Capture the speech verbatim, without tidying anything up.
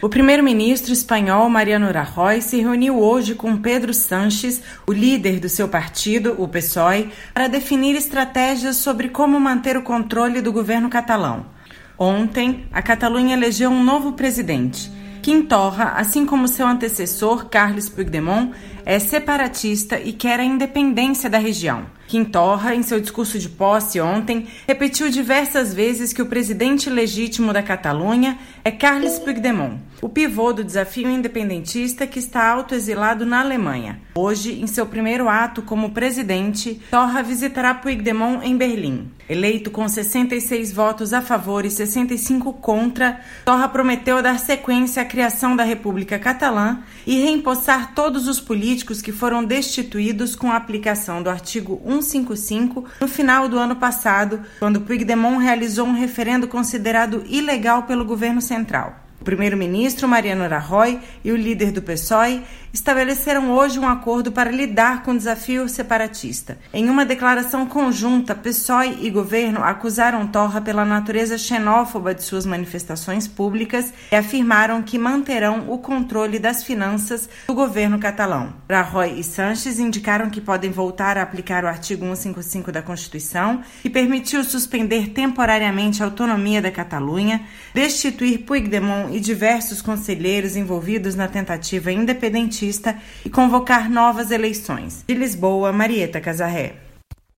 O primeiro-ministro espanhol Mariano Rajoy se reuniu hoje com Pedro Sánchez, o líder do seu partido, o P S O E, para definir estratégias sobre como manter o controle do governo catalão. Ontem, a Catalunha elegeu um novo presidente. Quim Torra, assim como seu antecessor, Carles Puigdemont, é separatista e quer a independência da região. Quim Torra, em seu discurso de posse ontem, repetiu diversas vezes que o presidente legítimo da Catalunha é Carles Puigdemont, o pivô do desafio independentista que está autoexilado na Alemanha. Hoje, em seu primeiro ato como presidente, Torra visitará Puigdemont em Berlim. Eleito com sessenta e seis votos a favor e sessenta e cinco contra, Torra prometeu dar sequência à criação da República Catalã e reempossar todos os políticos que foram destituídos com a aplicação do artigo cento e cinquenta e cinco no final do ano passado, quando Puigdemont realizou um referendo considerado ilegal pelo governo central. O primeiro-ministro Mariano Rajoy e o líder do P S O E estabeleceram hoje um acordo para lidar com o desafio separatista. Em uma declaração conjunta, P S O E e governo acusaram Torra pela natureza xenófoba de suas manifestações públicas e afirmaram que manterão o controle das finanças do governo catalão. Rajoy e Sánchez indicaram que podem voltar a aplicar o artigo cento e cinquenta e cinco da Constituição, que permitiu suspender temporariamente a autonomia da Catalunha, destituir Puigdemont e diversos conselheiros envolvidos na tentativa independentista e convocar novas eleições. De Lisboa, Marieta Casarré.